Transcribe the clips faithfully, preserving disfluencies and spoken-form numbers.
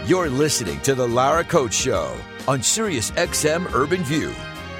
You're listening to The Lara Coates Show on Sirius X M Urban View.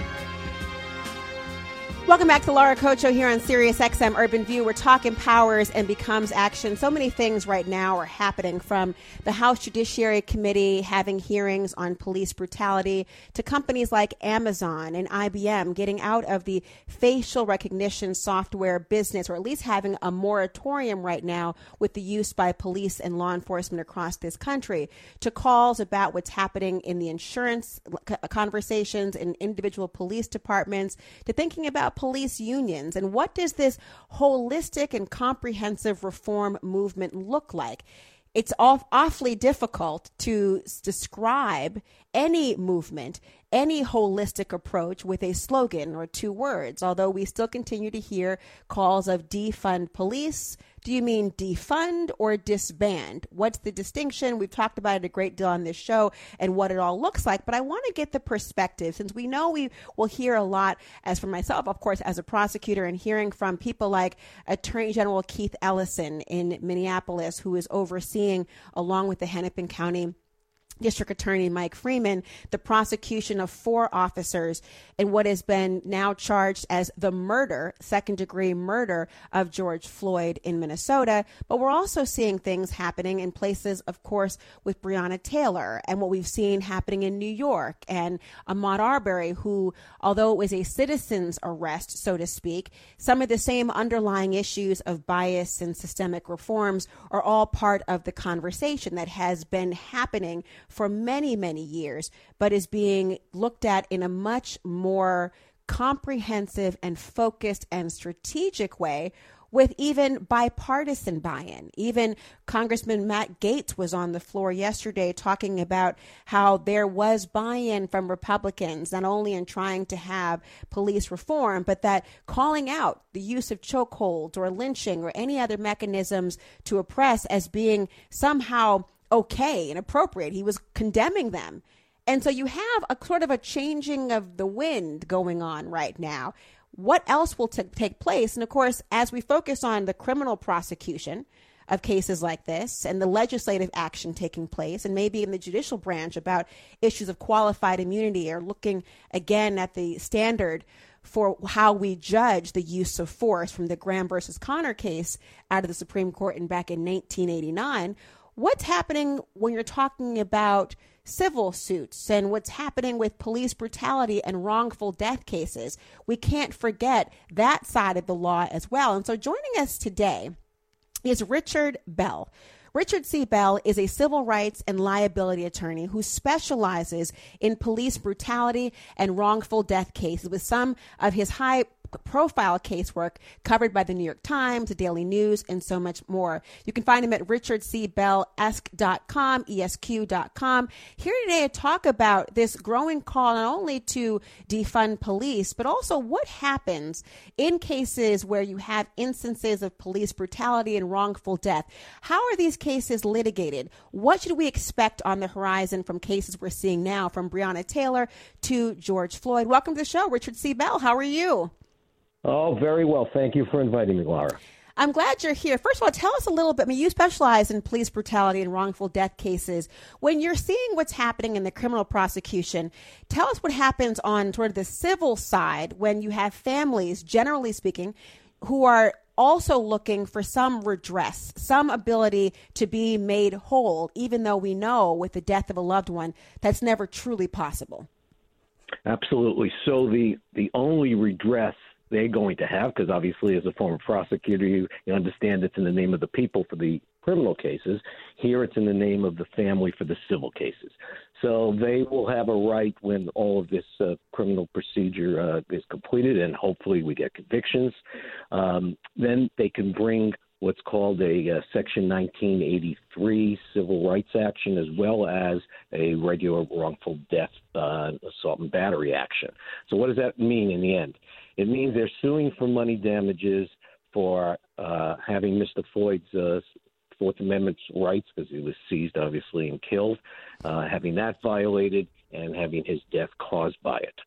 Welcome back to the Lara Coates Show here on Sirius X M Urban View. We're talking powers and becomes action. So many things right now are happening, from the House Judiciary Committee having hearings on police brutality to companies like Amazon and I B M getting out of the facial recognition software business, or at least having a moratorium right now with the use by police and law enforcement across this country, to calls about what's happening in the insurance conversations in individual police departments, to thinking about police unions. And what does this holistic and comprehensive reform movement look like? It's off, awfully difficult to s- describe any movement, any holistic approach with a slogan or two words, although we still continue to hear calls of defund police. Do you mean defund or disband? What's the distinction? We've talked about it a great deal on this show and what it all looks like, but I want to get the perspective, since we know we will hear a lot, as for myself, of course, as a prosecutor, and hearing from people like Attorney General Keith Ellison in Minneapolis, who is overseeing, along with the Hennepin County District Attorney Mike Freeman, the prosecution of four officers in what has been now charged as the murder, second degree murder of George Floyd in Minnesota. But we're also seeing things happening in places, of course, with Breonna Taylor, and what we've seen happening in New York, and Ahmaud Arbery, who, although it was a citizen's arrest, so to speak, some of the same underlying issues of bias and systemic reforms are all part of the conversation that has been happening for many, many years, but is being looked at in a much more comprehensive and focused and strategic way, with even bipartisan buy-in. Even Congressman Matt Gaetz was on the floor yesterday talking about how there was buy-in from Republicans, not only in trying to have police reform, but that calling out the use of chokeholds or lynching or any other mechanisms to oppress as being somehow okay and appropriate. He was condemning them. And so you have a sort of a changing of the wind going on right now. What else will t- take place? And of course, as we focus on the criminal prosecution of cases like this and the legislative action taking place, and maybe in the judicial branch about issues of qualified immunity, or looking again at the standard for how we judge the use of force from the Graham versus Connor case out of the Supreme Court in back in nineteen eighty-nine, what's happening when you're talking about civil suits and what's happening with police brutality and wrongful death cases? We can't forget that side of the law as well. And so joining us today is Richard Bell. Richard C. Bell is a civil rights and liability attorney who specializes in police brutality and wrongful death cases, with some of his high profile casework covered by the New York Times, the Daily News, and so much more. You can find him at richard c bell esque dot com, E S Q dot com. Here today to talk about this growing call not only to defund police, but also what happens in cases where you have instances of police brutality and wrongful death. How are these cases litigated? What should we expect on the horizon from cases we're seeing now, from Breonna Taylor to George Floyd? Welcome to the show, Richard C. Bell. How are you? Oh, very well. Thank you for inviting me, Lara. I'm glad you're here. First of all, tell us a little bit. I mean, you specialize in police brutality and wrongful death cases. When you're seeing what's happening in the criminal prosecution, tell us what happens on sort of the civil side when you have families, generally speaking, who are also looking for some redress, some ability to be made whole, even though we know with the death of a loved one, that's never truly possible. Absolutely. So the, the only redress they're going to have, because obviously as a former prosecutor, you, you understand it's in the name of the people for the criminal cases. Here it's in the name of the family for the civil cases. So they will have a right when all of this uh, criminal procedure uh, is completed, and hopefully we get convictions. Um, then they can bring what's called a uh, Section nineteen eighty-three civil rights action, as well as a regular wrongful death, uh, assault and battery action. So what does that mean in the end? It means they're suing for money damages for uh, having Mister Floyd's uh, Fourth Amendment rights, because he was seized, obviously, and killed, uh, having that violated, and having his death caused by it.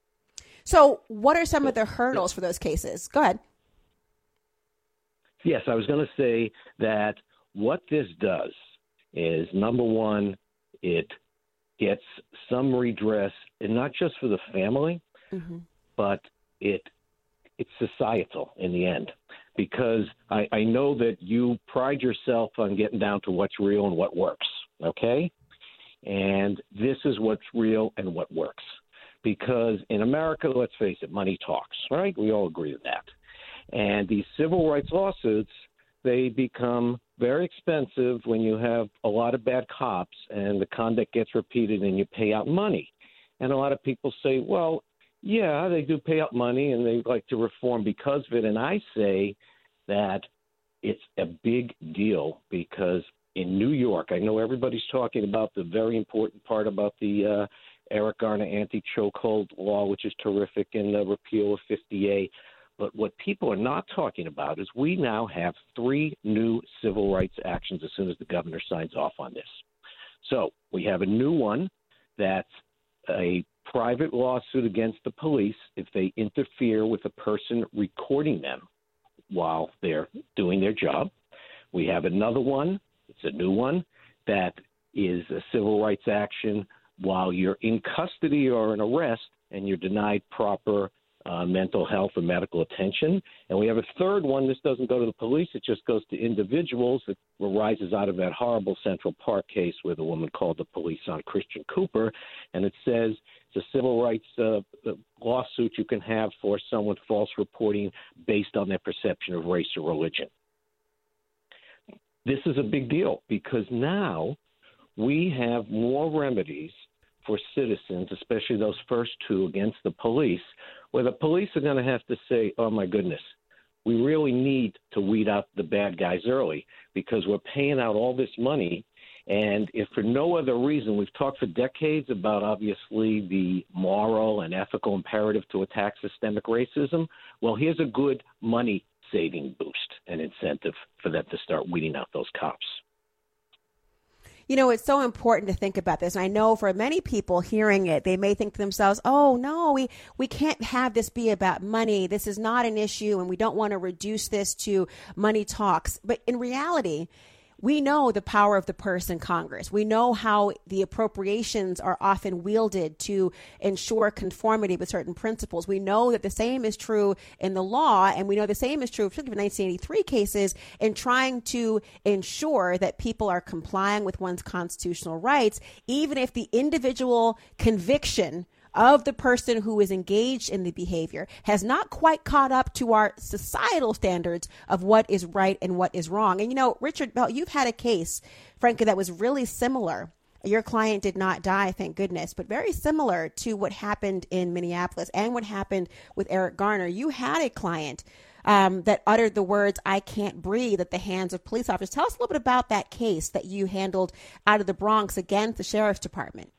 So what are some of the hurdles for those cases? Go ahead. Yes, I was going to say that what this does is, number one, it gets some redress, and not just for the family, mm-hmm. but it it's societal in the end. Because I, I know that you pride yourself on getting down to what's real and what works, okay? And this is what's real and what works. Because in America, let's face it, money talks, right? We all agree with that. And these civil rights lawsuits, they become very expensive when you have a lot of bad cops and the conduct gets repeated and you pay out money. And a lot of people say, well, yeah, they do pay out money and they like to reform because of it. And I say that it's a big deal because in New York, I know everybody's talking about the very important part about the uh, Eric Garner anti-chokehold law, which is terrific, and the repeal of fifty A. But what people are not talking about is we now have three new civil rights actions as soon as the governor signs off on this. So we have a new one that's a private lawsuit against the police if they interfere with a person recording them while they're doing their job. We have another one, it's a new one, that is a civil rights action while you're in custody or in arrest and you're denied proper uh, mental health or medical attention. And we have a third one. This doesn't go to the police. It just goes to individuals. It arises out of that horrible Central Park case where the woman called the police on Christian Cooper. And it says it's a civil rights uh, lawsuit you can have for someone false reporting based on their perception of race or religion. This is a big deal because now we have more remedies for citizens, especially those first two against the police, where the police are going to have to say, oh, my goodness, we really need to weed out the bad guys early because we're paying out all this money. And if for no other reason, we've talked for decades about, obviously, the moral and ethical imperative to attack systemic racism. Well, here's a good money-saving boost and incentive for them to start weeding out those cops. You know, it's so important to think about this. And I know for many people hearing it, they may think to themselves, oh, no, we, we can't have this be about money. This is not an issue, and we don't want to reduce this to money talks. But in reality, we know the power of the purse in Congress. We know how the appropriations are often wielded to ensure conformity with certain principles. We know that the same is true in the law, and we know the same is true, particularly in nineteen eighty-three cases, in trying to ensure that people are complying with one's constitutional rights, even if the individual conviction of the person who is engaged in the behavior has not quite caught up to our societal standards of what is right and what is wrong. And, you know, Richard Bell, you've had a case, frankly, that was really similar. Your client did not die, thank goodness, but very similar to what happened in Minneapolis and what happened with Eric Garner. You had a client um, that uttered the words, "I can't breathe," at the hands of police officers. Tell us a little bit about that case that you handled out of the Bronx against the sheriff's department.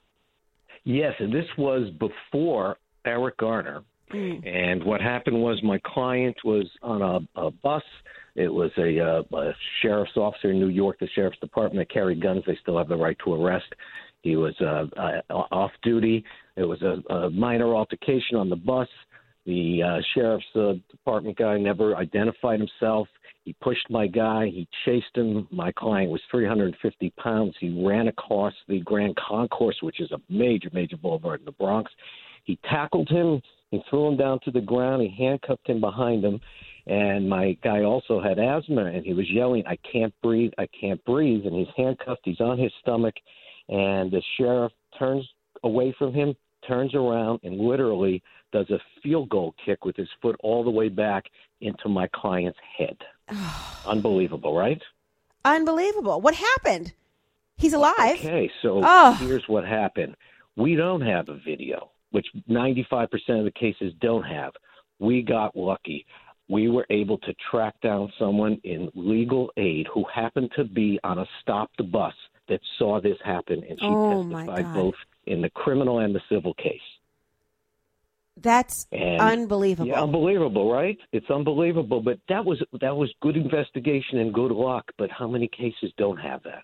Yes, and this was before Eric Garner. Mm. And what happened was my client was on a, a bus. It was a, uh, a sheriff's officer in New York, the sheriff's department that carried guns. They still have the right to arrest. He was uh, uh, off duty. It was a, a minor altercation on the bus. The uh, sheriff's uh, department guy never identified himself. He pushed my guy. He chased him. My client was three hundred fifty pounds. He ran across the Grand Concourse, which is a major, major boulevard in the Bronx. He tackled him. He threw him down to the ground. He handcuffed him behind him. And my guy also had asthma, and he was yelling, "I can't breathe, I can't breathe." And he's handcuffed. He's on his stomach. And the sheriff turns away from him, turns around, and literally does a field goal kick with his foot all the way back into my client's head. Unbelievable, right? Unbelievable. What happened? He's alive. Okay, so oh. here's what happened. We don't have a video, which ninety-five percent of the cases don't have. We got lucky. We were able to track down someone in legal aid who happened to be on a stop the bus that saw this happen, and she oh testified both in the criminal and the civil case. That's and, unbelievable. Yeah, unbelievable, right? It's unbelievable. But that was that was good investigation and good luck. But how many cases don't have that?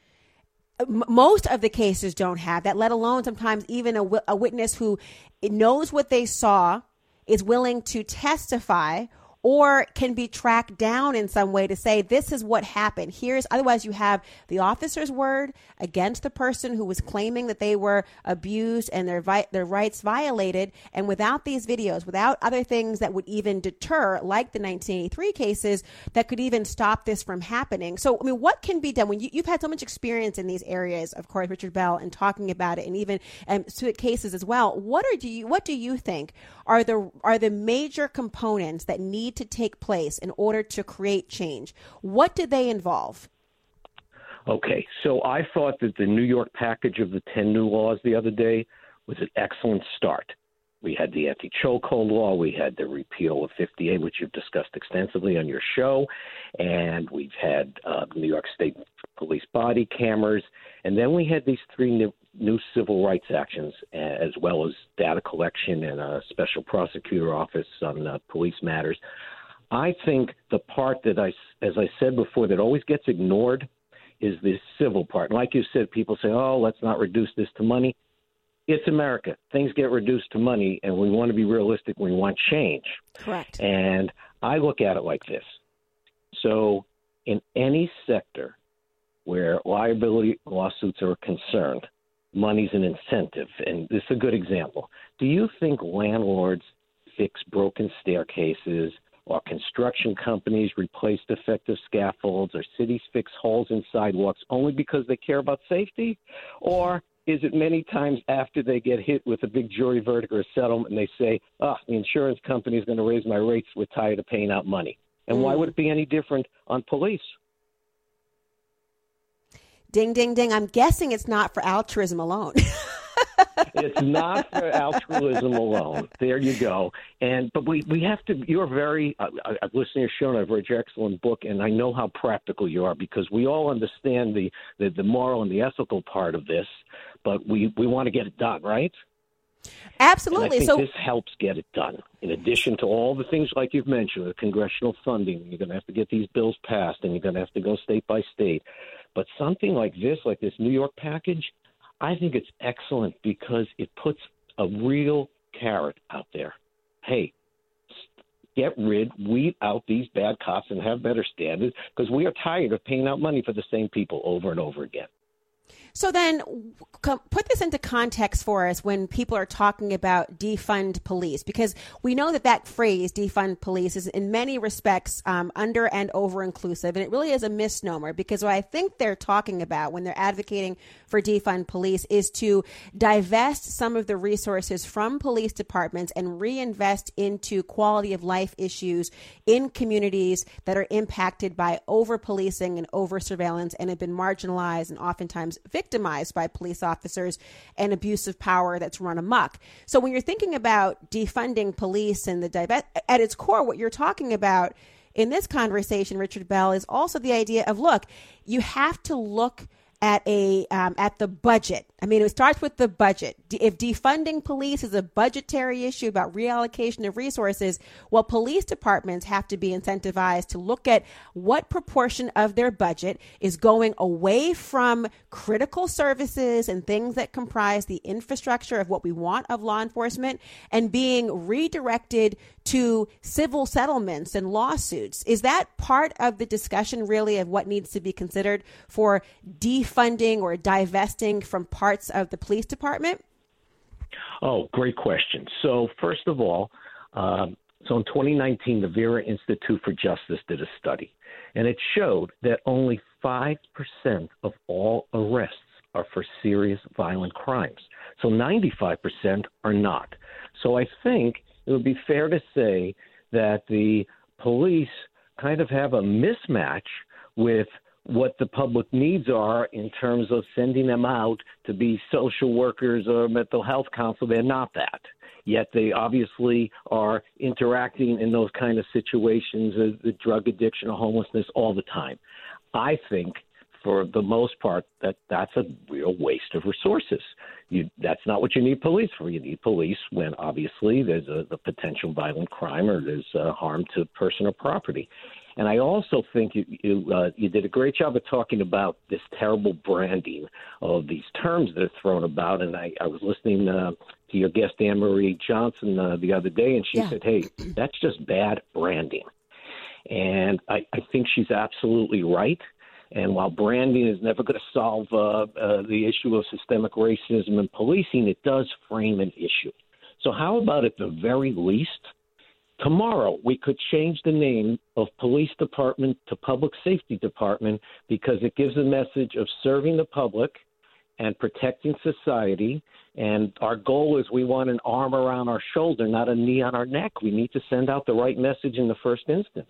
Most of the cases don't have that, let alone sometimes even a, a witness who knows what they saw, is willing to testify, or can be tracked down in some way to say, this is what happened. Here's, otherwise you have the officer's word against the person who was claiming that they were abused and their vi- their rights violated. And without these videos, without other things that would even deter, like the nineteen eighty-three cases, that could even stop this from happening. So, I mean, what can be done when you, you've had so much experience in these areas, of course, Richard Bell, and talking about it, and even um, suit cases as well. What are do you what do you think are the are the major components that need to take place in order to create change? What do they involve? Okay, so I thought that the New York package of the ten new laws the other day was an excellent start. We had the anti-chokehold law. We had the repeal of fifty-eight, which you've discussed extensively on your show. And we've had uh, New York State police body cameras. And then we had these three new, new civil rights actions, as well as data collection and a special prosecutor office on uh, police matters. I think the part that, I, as I said before, that always gets ignored is the civil part. Like you said, people say, oh, let's not reduce this to money. It's America. Things get reduced to money, and we want to be realistic. We want change. Correct. And I look at it like this. So in any sector where liability lawsuits are concerned, money's an incentive. And this is a good example. Do you think landlords fix broken staircases, or construction companies replace defective scaffolds, or cities fix holes in sidewalks only because they care about safety? Or is it many times after they get hit with a big jury verdict or a settlement and they say, oh, the insurance company is going to raise my rates, we're tired of paying out money? And mm. why would it be any different on police? Ding, ding, ding. I'm guessing it's not for altruism alone. It's not for altruism alone. There you go. And but we, we have to. You're very. I, I've listened to your show and I've read your excellent book, and I know how practical you are because we all understand the the, the moral and the ethical part of this, but we, we want to get it done, right? Absolutely. And I think so this helps get it done. In addition to all the things like you've mentioned, the congressional funding, you're going to have to get these bills passed, and you're going to have to go state by state. But something like this, like this New York package, I think it's excellent because it puts a real carrot out there. Hey, get rid, weed out these bad cops and have better standards because we are tired of paying out money for the same people over and over again. So then put this into context for us when people are talking about defund police, because we know that that phrase, defund police, is in many respects um, under and over inclusive. And it really is a misnomer, because what I think they're talking about when they're advocating for defund police is to divest some of the resources from police departments and reinvest into quality of life issues in communities that are impacted by over policing and over surveillance and have been marginalized and oftentimes victimized by police officers and abuse of power that's run amok. So when you're thinking about defunding police and the divest, at its core, what you're talking about in this conversation, Richard Bell, is also the idea of, look, you have to look at a um, at the budget. I mean, it starts with the budget. If defunding police is a budgetary issue about reallocation of resources, well, police departments have to be incentivized to look at what proportion of their budget is going away from critical services and things that comprise the infrastructure of what we want of law enforcement and being redirected to civil settlements and lawsuits. Is that part of the discussion really of what needs to be considered for defunding or divesting from parts of the police department? Oh, great question. So first of all, um, so in twenty nineteen, the Vera Institute for Justice did a study, and it showed that only five percent of all arrests are for serious violent crimes. So ninety-five percent are not. So I think it would be fair to say that the police kind of have a mismatch with what the public needs are in terms of sending them out to be social workers or mental health counsel. They're not that. Yet they obviously are interacting in those kind of situations, uh, the drug addiction or homelessness, all the time. I think for the most part that that's a real waste of resources. You, that's not what you need police for. You need police when obviously there's a, a potential violent crime or there's uh, harm to person or property. And I also think you you, uh, you did a great job of talking about this terrible branding of these terms that are thrown about. And I, I was listening uh, to your guest, Anne-Marie Johnson, uh, the other day, and she Yeah. said, hey, that's just bad branding. And I, I think she's absolutely right. And while branding is never going to solve uh, uh, the issue of systemic racism in policing, it does frame an issue. So how about at the very least, tomorrow we could change the name of police department to public safety department, because it gives a message of serving the public and protecting society. And our goal is we want an arm around our shoulder, not a knee on our neck. We need to send out the right message in the first instance.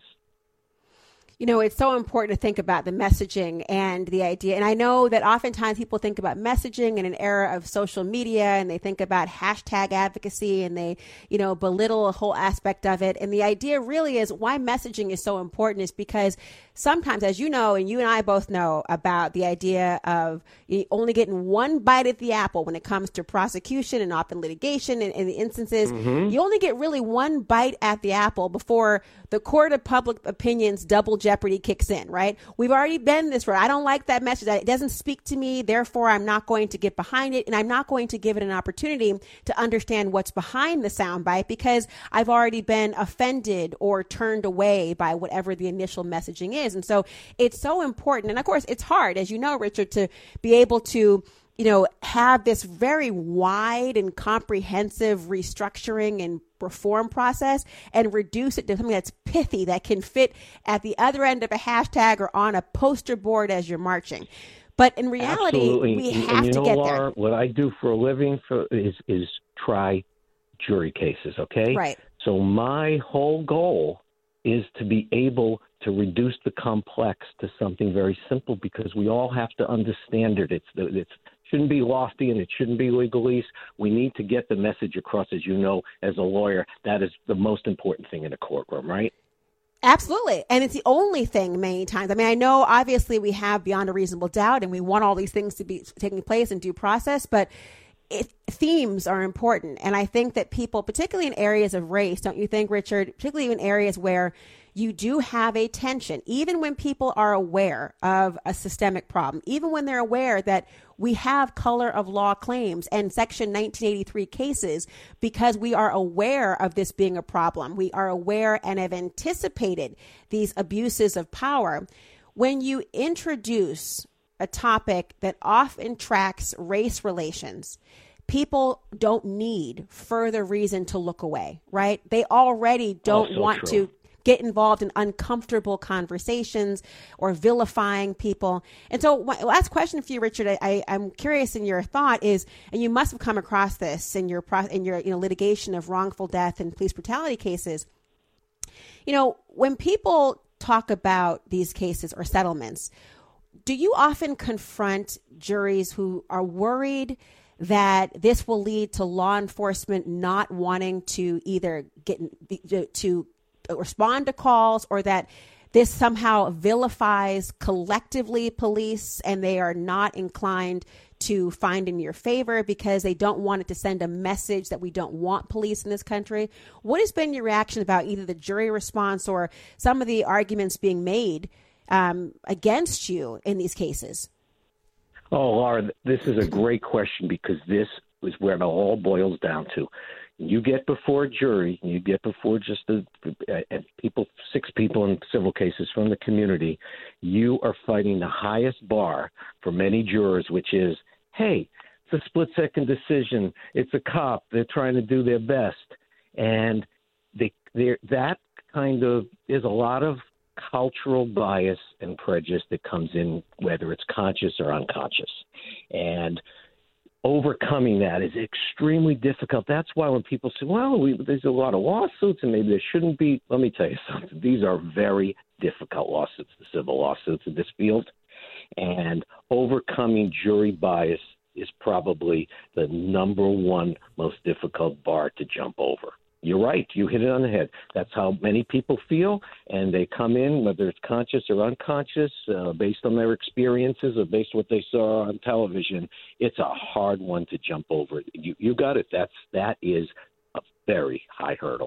You know, it's so important to think about the messaging and the idea. And I know that oftentimes people think about messaging in an era of social media, and they think about hashtag advocacy, and they, you know, belittle a whole aspect of it. And the idea really is why messaging is so important is because sometimes, as you know, and you and I both know about the idea of only getting one bite at the apple when it comes to prosecution and often litigation and in the instances, mm-hmm. you only get really one bite at the apple before the court of public opinion's double jeopardy kicks in, right? We've already been this road. I don't like that message. It doesn't speak to me. Therefore, I'm not going to get behind it. And I'm not going to give it an opportunity to understand what's behind the soundbite because I've already been offended or turned away by whatever the initial messaging is. And so it's so important. And of course, it's hard, as you know, Richard, to be able to you know, have this very wide and comprehensive restructuring and reform process and reduce it to something that's pithy, that can fit at the other end of a hashtag or on a poster board as you're marching. But in reality, Absolutely. we have and you to know, get Laura, there. What I do for a living for, is, is try jury cases, okay? Right. So my whole goal is to be able to reduce the complex to something very simple, because we all have to understand it. It's it's shouldn't be lofty and it shouldn't be legalese. We need to get the message across, as you know, as a lawyer. That is the most important thing in a courtroom, right? Absolutely. And it's the only thing many times. I mean, I know obviously we have beyond a reasonable doubt and we want all these things to be taking place in due process, but it, themes are important. And I think that people, particularly in areas of race, don't you think, Richard, particularly in areas where you do have a tension, even when people are aware of a systemic problem, even when they're aware that we have color of law claims and Section nineteen eighty-three cases, because we are aware of this being a problem. We are aware and have anticipated these abuses of power. When you introduce a topic that often tracks race relations, people don't need further reason to look away, right? They already don't Also want true. to get involved in uncomfortable conversations or vilifying people. And so my last question for you, Richard, I, I, I'm curious in your thought is, and you must have come across this in your pro, in your you know, litigation of wrongful death and police brutality cases. You know, when people talk about these cases or settlements, do you often confront juries who are worried that this will lead to law enforcement not wanting to either get to respond to calls, or that this somehow vilifies collectively police and they are not inclined to find in your favor because they don't want it to send a message that we don't want police in this country? What has been your reaction about either the jury response or some of the arguments being made um, against you in these cases? Oh, Laura, this is a great question, because this is where it all boils down to. You get before a jury, you get before just the uh, people, six people in civil cases from the community, you are fighting the highest bar for many jurors, which is, hey, it's a split-second decision. It's a cop. They're trying to do their best. And they, that kind of is a lot of cultural bias and prejudice that comes in, whether it's conscious or unconscious. And overcoming that is extremely difficult. That's why when people say, well, we, there's a lot of lawsuits and maybe there shouldn't be, let me tell you something. These are very difficult lawsuits, the civil lawsuits in this field. And overcoming jury bias is probably the number one most difficult bar to jump over. You're right. You hit it on the head. That's how many people feel, and they come in, whether it's conscious or unconscious, uh, based on their experiences or based on what they saw on television. It's a hard one to jump over. You, you got it. That's that is a very high hurdle.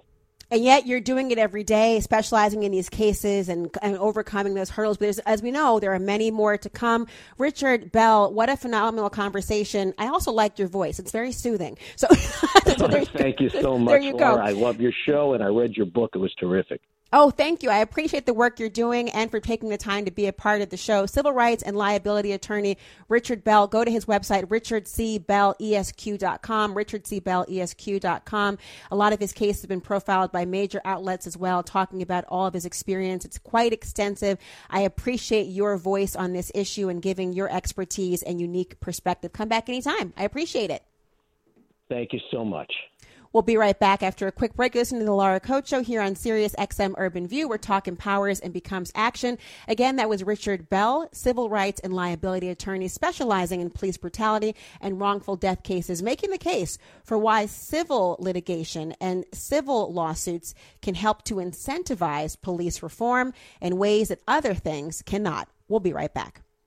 And yet you're doing it every day, specializing in these cases and, and overcoming those hurdles. But as we know, there are many more to come. Richard Bell, what a phenomenal conversation. I also liked your voice. It's very soothing. So, so there, Thank you so much, there you Laura. go. I love your show, and I read your book. It was terrific. Oh, thank you. I appreciate the work you're doing and for taking the time to be a part of the show. Civil rights and liability attorney Richard Bell. Go to his website, richard c bell e s q dot com, richard c bell e s q dot com. A lot of his cases have been profiled by major outlets as well, talking about all of his experience. It's quite extensive. I appreciate your voice on this issue and giving your expertise and unique perspective. Come back anytime. I appreciate it. Thank you so much. We'll be right back after a quick break. Listen to the Laura Coates Show here on Sirius X M Urban View, where talk empowers and becomes action. Again, that was Richard Bell, civil rights and liability attorney specializing in police brutality and wrongful death cases, making the case for why civil litigation and civil lawsuits can help to incentivize police reform in ways that other things cannot. We'll be right back.